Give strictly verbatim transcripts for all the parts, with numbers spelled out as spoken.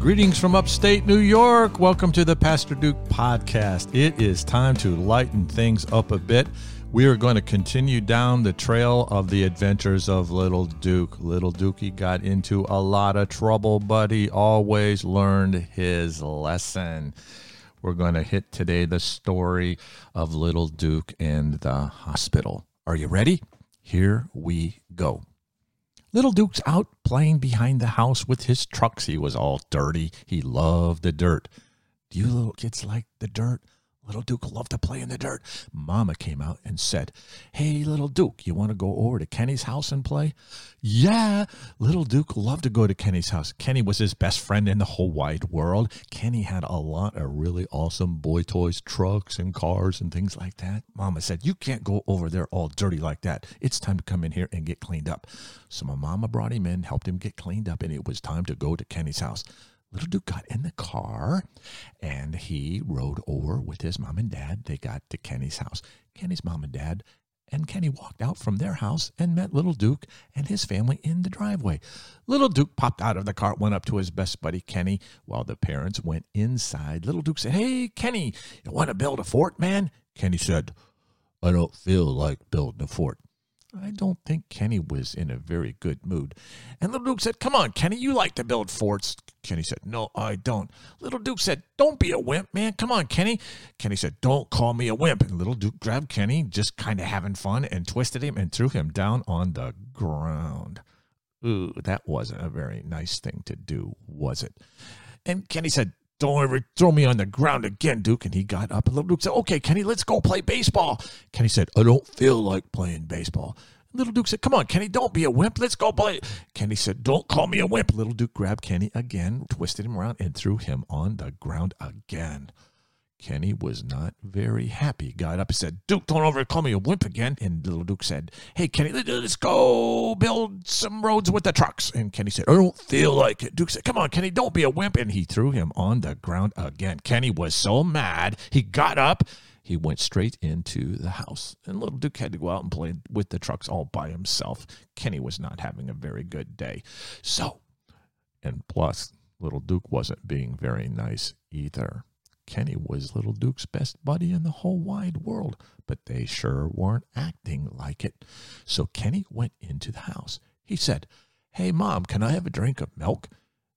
Greetings from upstate New York. Welcome to the Pastor Duke podcast. It is time to lighten things up a bit. We are going to continue down the trail of the adventures of Little Duke. Little Dookie got into a lot of trouble, but he always learned his lesson. We're going to hit today the story of Little Duke and the hospital. Are you ready? Here we go. Little Duke's out playing behind the house with his trucks. He was all dirty. He loved the dirt. Do you little kids like the dirt? Little Duke loved to play in the dirt. Mama came out and said, "Hey, Little Duke, you want to go over to Kenny's house and play?" Yeah, Little Duke loved to go to Kenny's house. Kenny was his best friend in the whole wide world. Kenny had a lot of really awesome boy toys, trucks and cars and things like that. Mama said, "You can't go over there all dirty like that. It's time to come in here and get cleaned up." So my mama brought him in, helped him get cleaned up, and it was time to go to Kenny's house. Little Duke got in the car, and he rode over with his mom and dad. They got to Kenny's house. Kenny's mom and dad and Kenny walked out from their house and met Little Duke and his family in the driveway. Little Duke popped out of the car, went up to his best buddy, Kenny, while the parents went inside. Little Duke said, "Hey, Kenny, you want to build a fort, man?" Kenny said, "I don't feel like building a fort." I don't think Kenny was in a very good mood. And Little Duke said, "Come on, Kenny, you like to build forts." Kenny said, "No, I don't." Little Duke said, "Don't be a wimp, man. Come on, Kenny." Kenny said, "Don't call me a wimp." And Little Duke grabbed Kenny, just kind of having fun, and twisted him and threw him down on the ground. Ooh, that wasn't a very nice thing to do, was it? And Kenny said, "Don't ever throw me on the ground again, Duke." And he got up, and Little Duke said, "Okay, Kenny, let's go play baseball." Kenny said, "I don't feel like playing baseball." Little Duke said, "Come on, Kenny, don't be a wimp. Let's go play." Kenny said, "Don't call me a wimp." Little Duke grabbed Kenny again, twisted him around, and threw him on the ground again. Kenny was not very happy. He got up and said, "Duke, don't ever call me a wimp again." And Little Duke said, "Hey, Kenny, let's go build some roads with the trucks." And Kenny said, "I don't feel like it." Duke said, "Come on, Kenny, don't be a wimp." And he threw him on the ground again. Kenny was so mad, he got up. He went straight into the house. And Little Duke had to go out and play with the trucks all by himself. Kenny was not having a very good day. So, and plus, Little Duke wasn't being very nice either. Kenny was Little Duke's best buddy in the whole wide world, but they sure weren't acting like it. So Kenny went into the house. He said, "Hey, Mom, can I have a drink of milk?"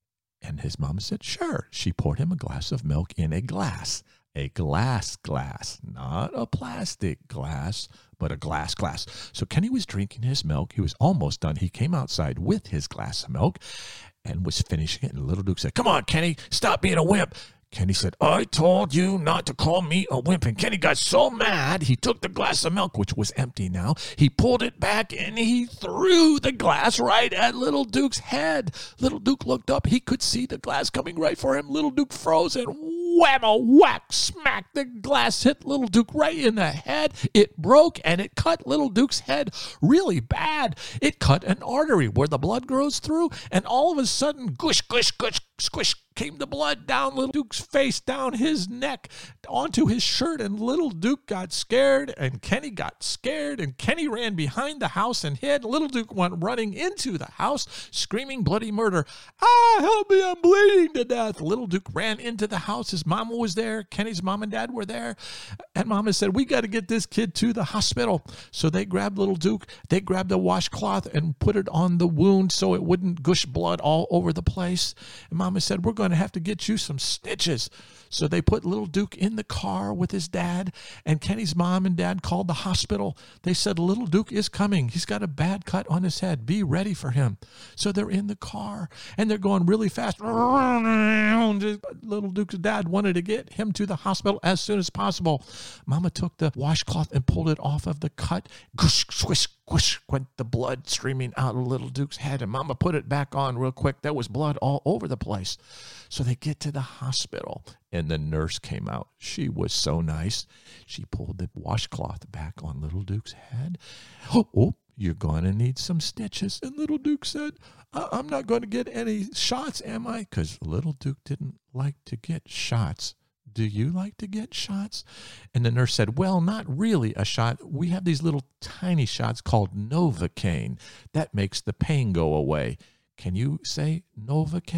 And his mom said, "Sure." She poured him a glass of milk in a glass. A glass glass, not a plastic glass, but a glass glass. So Kenny was drinking his milk. He was almost done. He came outside with his glass of milk and was finishing it. And Little Duke said, "Come on, Kenny, stop being a wimp." Kenny said, "I told you not to call me a wimp." And Kenny got so mad, he took the glass of milk, which was empty now. He pulled it back, and he threw the glass right at Little Duke's head. Little Duke looked up. He could see the glass coming right for him. Little Duke froze, and whammo, whack, smack, the glass hit Little Duke right in the head. It broke, and it cut Little Duke's head really bad. It cut an artery where the blood goes through, and all of a sudden, gush, gush, gush, squish, came the blood down Little Duke's face, down his neck, onto his shirt, and Little Duke got scared, and Kenny got scared, and Kenny ran behind the house and hid. Little Duke went running into the house, screaming bloody murder. "Ah, help me, I'm bleeding to death." Little Duke ran into the house. His mama was there. Kenny's mom and dad were there, and Mama said, "We got to get this kid to the hospital." So they grabbed Little Duke. They grabbed a washcloth and put it on the wound so it wouldn't gush blood all over the place. And Mama said, "We're going to have to get you some stitches." So they put Little Duke in the car with his dad, and Kenny's mom and dad called the hospital. They said, "Little Duke is coming. He's got a bad cut on his head. Be ready for him." So they're in the car, and they're going really fast. Little Duke's dad wanted to get him to the hospital as soon as possible. Mama took the washcloth and pulled it off of the cut. Gush, squish, squish, went the blood streaming out of Little Duke's head, and Mama put it back on real quick. There was blood all over the place. So they get to the hospital, and the nurse came out. She was so nice. She pulled the washcloth back on Little Duke's head. "Oh, oh, you're going to need some stitches." And Little Duke said, "I'm not going to get any shots, am I?" Because Little Duke didn't like to get shots. "Do you like to get shots?" And the nurse said, "Well, not really a shot. We have these little tiny shots called Novocaine. That makes the pain go away." Can you say Novocaine?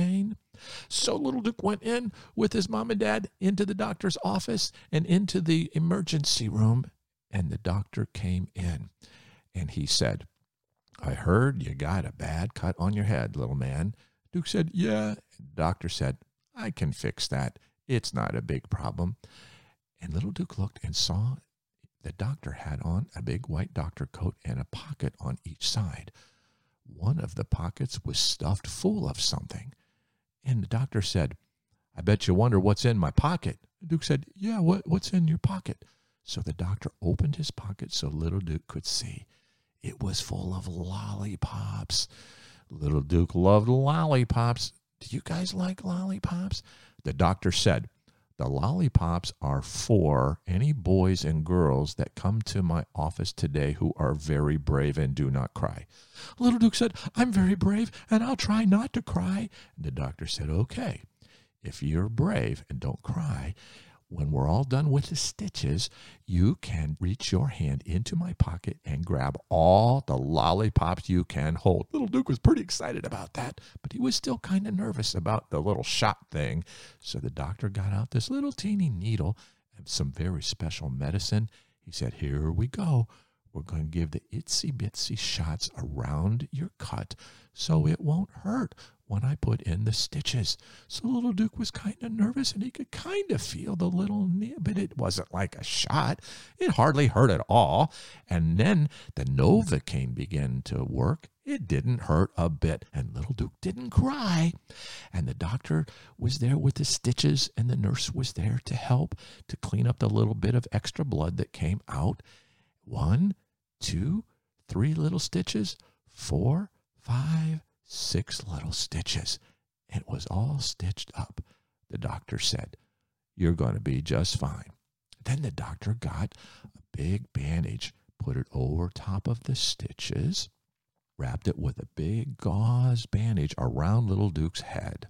So little Duke went in with his mom and dad into the doctor's office and into the emergency room, and the doctor came in, and he said, "I heard you got a bad cut on your head, little man." Duke said, "Yeah." The doctor said, "I can fix that. It's not a big problem." And little Duke looked and saw the doctor had on a big white doctor coat and a pocket on each side. One of the pockets was stuffed full of something. And the doctor said, "I bet you wonder what's in my pocket." Duke said, "Yeah, what, what's in your pocket?" So the doctor opened his pocket so little Duke could see. It was full of lollipops. Little Duke loved lollipops. Do you guys like lollipops? The doctor said, "The lollipops are for any boys and girls that come to my office today who are very brave and do not cry." Little Duke said, "I'm very brave, and I'll try not to cry." And the doctor said, "Okay, if you're brave and don't cry, when we're all done with the stitches, you can reach your hand into my pocket and grab all the lollipops you can hold." Little Duke was pretty excited about that, but he was still kind of nervous about the little shot thing. So the doctor got out this little teeny needle and some very special medicine. He said, "Here we go. We're going to give the itsy bitsy shots around your cut so it won't hurt when I put in the stitches." So little Duke was kind of nervous, and he could kind of feel the little needle, but it wasn't like a shot. It hardly hurt at all. And then the Novocaine began to work. It didn't hurt a bit, and little Duke didn't cry. And the doctor was there with the stitches, and the nurse was there to help to clean up the little bit of extra blood that came out. One, two, three little stitches, four, five, six little stitches. It was all stitched up. The doctor said, "You're going to be just fine." Then the doctor got a big bandage, put it over top of the stitches, wrapped it with a big gauze bandage around little Duke's head.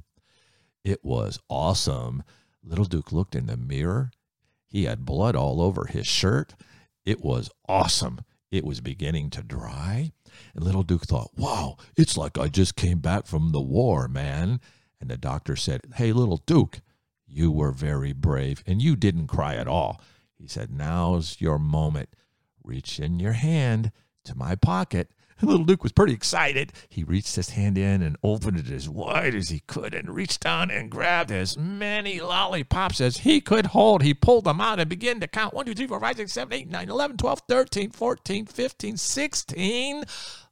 It was awesome. Little Duke looked in the mirror. He had blood all over his shirt. It was awesome. It was beginning to dry. And little Duke thought, "Wow, it's like I just came back from the war, man." And the doctor said, "Hey, little Duke, you were very brave, and you didn't cry at all." He said, "Now's your moment. Reach in your hand to my pocket." And little Duke was pretty excited. He reached his hand in and opened it as wide as he could and reached down and grabbed as many lollipops as he could hold. He pulled them out and began to count. one, two, three, four, five, six, seven, eight, nine, eleven, twelve, thirteen, fourteen, fifteen, sixteen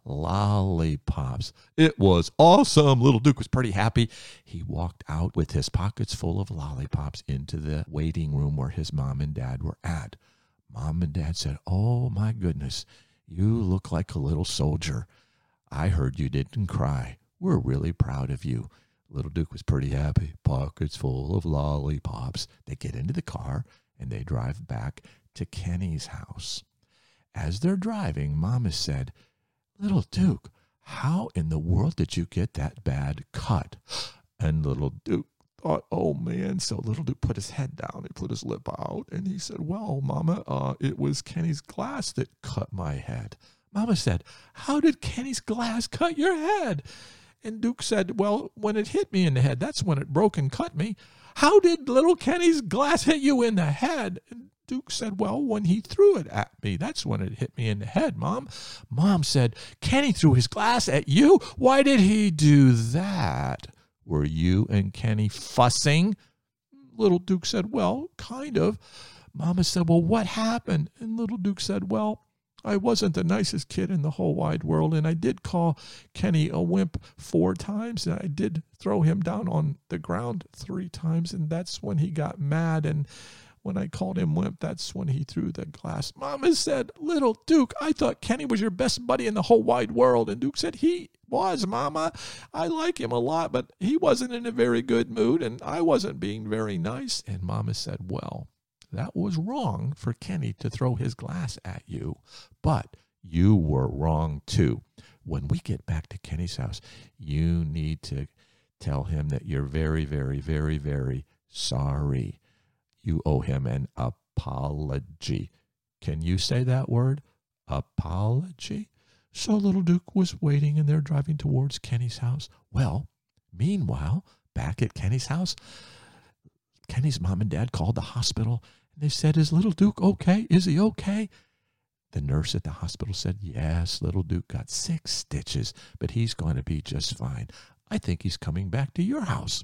lollipops. It was awesome. Little Duke was pretty happy. He walked out with his pockets full of lollipops into the waiting room where his mom and dad were at. Mom and dad said, "Oh, my goodness. You look like a little soldier. I heard you didn't cry. We're really proud of you." Little Duke was pretty happy. Pockets full of lollipops. They get into the car, and they drive back to Kenny's house. As they're driving, Mama said, "Little Duke, how in the world did you get that bad cut?" And little Duke thought, "Oh, man." So little Duke put his head down. He put his lip out, and he said, "Well, Mama, uh, it was Kenny's glass that cut my head." Mama said, "How did Kenny's glass cut your head?" And Duke said, "Well, when it hit me in the head, that's when it broke and cut me." "How did little Kenny's glass hit you in the head?" And Duke said, "Well, when he threw it at me, that's when it hit me in the head, Mom." Mom said, "Kenny threw his glass at you? Why did he do that? Were you and Kenny fussing?" Little Duke said, "Well, kind of." Mama said, "Well, what happened?" And little Duke said, "Well, I wasn't the nicest kid in the whole wide world, and I did call Kenny a wimp four times, and I did throw him down on the ground three times, and that's when he got mad, and when I called him wimp, that's when he threw the glass." Mama said, "Little Duke, I thought Kenny was your best buddy in the whole wide world." And Duke said, "He was, Mama. I like him a lot, but he wasn't in a very good mood, and I wasn't being very nice." And Mama said, "Well, that was wrong for Kenny to throw his glass at you, but you were wrong too. When we get back to Kenny's house, you need to tell him that you're very, very, very, very sorry. You owe him an apology." Can you say that word? Apology? So little Duke was waiting, and they're driving towards Kenny's house. Well, meanwhile, back at Kenny's house, Kenny's mom and dad called the hospital, and they said, is little Duke okay? Is he okay? The nurse at the hospital said, yes, little Duke got six stitches, but he's going to be just fine. I think he's coming back to your house.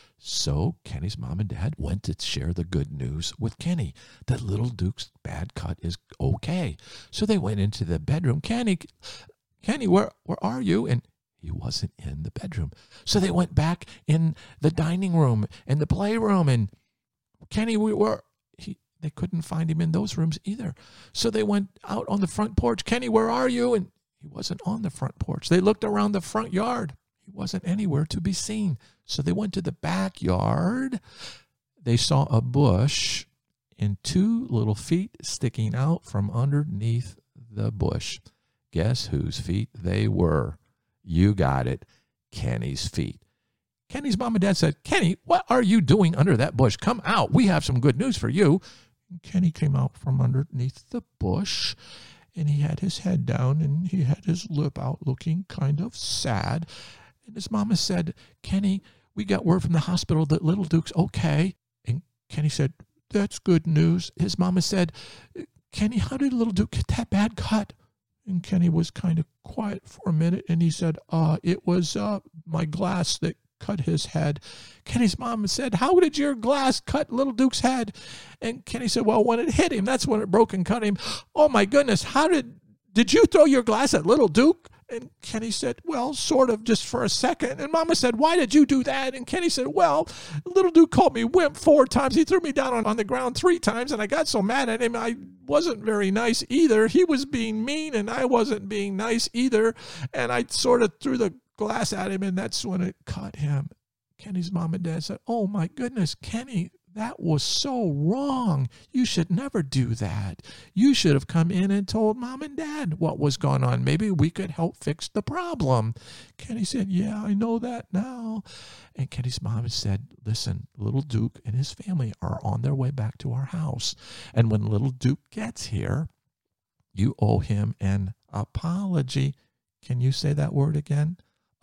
So Kenny's mom and dad went to share the good news with Kenny that little Duke's bad cut is okay. So they went into the bedroom. Kenny, Kenny, where, where are you? And he wasn't in the bedroom. So they went back in the dining room and the playroom. And Kenny, we were, he, they couldn't find him in those rooms either. So they went out on the front porch. Kenny, where are you? And he wasn't on the front porch. They looked around the front yard. He wasn't anywhere to be seen. So they went to the backyard. They saw a bush and two little feet sticking out from underneath the bush. Guess whose feet they were? You got it, Kenny's feet. Kenny's mom and dad said, Kenny, what are you doing under that bush? Come out. We have some good news for you. And Kenny came out from underneath the bush, and he had his head down, and he had his lip out looking kind of sad. And his mama said, Kenny, we got word from the hospital that little Duke's okay. And Kenny said, that's good news. His mama said, Kenny, how did little Duke get that bad cut? And Kenny was kind of quiet for a minute, and he said, uh, it was uh, my glass that cut his head. Kenny's mom said, how did your glass cut little Duke's head? And Kenny said, well, when it hit him, that's when it broke and cut him. Oh, my goodness, how did, did you throw your glass at little Duke? And Kenny said, well, sort of, just for a second. And Mama said, why did you do that? And Kenny said, well, little Duke called me wimp four times. He threw me down on, on the ground three times, and I got so mad at him, I wasn't very nice either. He was being mean, and I wasn't being nice either. And I sort of threw the glass at him, and that's when it cut him. Kenny's mom and dad said, oh, my goodness, Kenny, that was so wrong. You should never do that. You should have come in and told mom and dad what was going on. Maybe we could help fix the problem. Kenny said, yeah, I know that now. And Kenny's mom said, listen, little Duke and his family are on their way back to our house. And when little Duke gets here, you owe him an apology. Can you say that word again?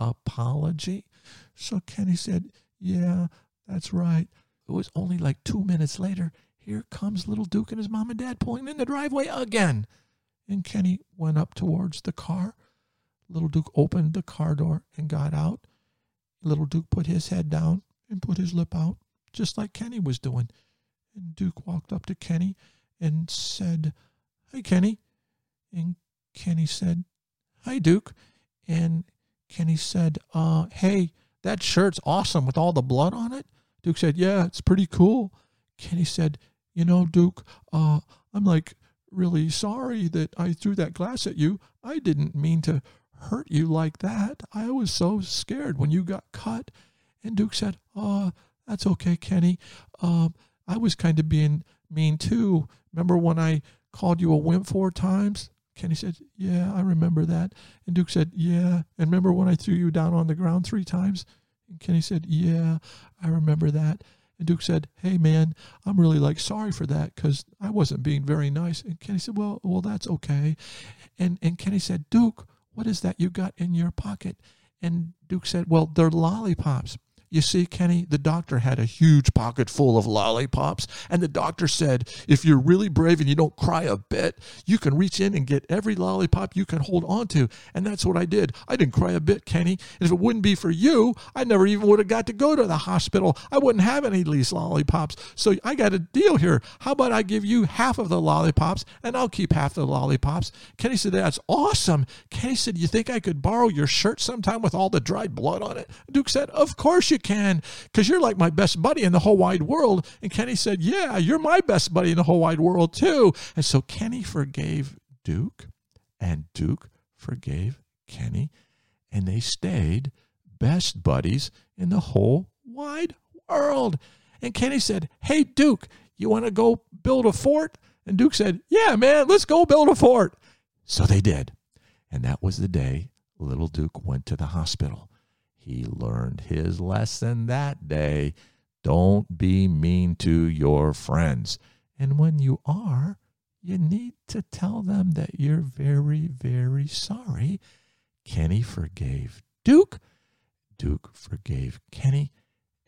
Apology. So Kenny said, yeah, that's right. It was only like two minutes later. Here comes little Duke and his mom and dad pulling in the driveway again. And Kenny went up towards the car. Little Duke opened the car door and got out. Little Duke put his head down and put his lip out, just like Kenny was doing. And Duke walked up to Kenny and said, hi, Kenny. And Kenny said, hi, Duke. And Kenny said, uh, hey, that shirt's awesome with all the blood on it. Duke said, yeah, it's pretty cool. Kenny said, you know, Duke, uh, I'm like really sorry that I threw that glass at you. I didn't mean to hurt you like that. I was so scared when you got cut. And Duke said, oh, that's okay, Kenny. Um, I was kind of being mean too. Remember when I called you a wimp four times? Kenny said, yeah, I remember that. And Duke said, yeah. And remember when I threw you down on the ground three times? And Kenny said, yeah, I remember that. And Duke said, hey, man, I'm really like sorry for that because I wasn't being very nice. And Kenny said, well, well, that's okay. And and Kenny said, Duke, what is that you got in your pocket? And Duke said, well, they're lollipops. You see, Kenny, the doctor had a huge pocket full of lollipops, and the doctor said, if you're really brave and you don't cry a bit, you can reach in and get every lollipop you can hold on to. And that's what I did. I didn't cry a bit, Kenny. And if it wouldn't be for you, I never even would have got to go to the hospital. I wouldn't have any of these lollipops. So I got a deal here. How about I give you half of the lollipops, and I'll keep half the lollipops? Kenny said, that's awesome. Kenny said, you think I could borrow your shirt sometime with all the dried blood on it? Duke said, of course you can, because you're like my best buddy in the whole wide world. And Kenny said, yeah, you're my best buddy in the whole wide world too. And so Kenny forgave Duke, and Duke forgave Kenny, and they stayed best buddies in the whole wide world. And Kenny said, hey, Duke, you want to go build a fort? And Duke said, yeah, man, let's go build a fort. So they did. And that was the day little Duke went to the hospital. He learned his lesson that day. Don't be mean to your friends. And when you are, you need to tell them that you're very, very sorry. Kenny forgave Duke. Duke forgave Kenny.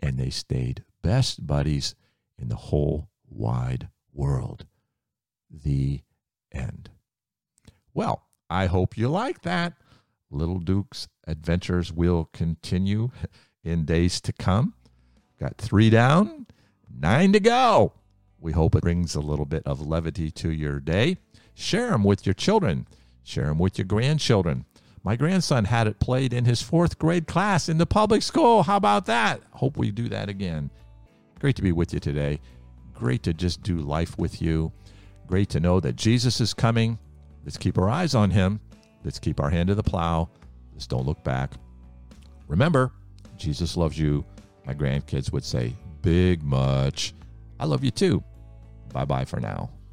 and they stayed best buddies in the whole wide world. The end. Well, I hope you like that. Little Duke's adventures will continue in days to come. Got three down, nine to go. We hope it brings a little bit of levity to your day. Share them with your children. Share them with your grandchildren. My grandson had it played in his fourth grade class in the public school. How about that? Hope we do that again. Great to be with you today. Great to just do life with you. Great to know that Jesus is coming. Let's keep our eyes on him. Let's keep our hand to the plow. Let's don't look back. Remember, Jesus loves you. My grandkids would say, big much. I love you too. Bye-bye for now.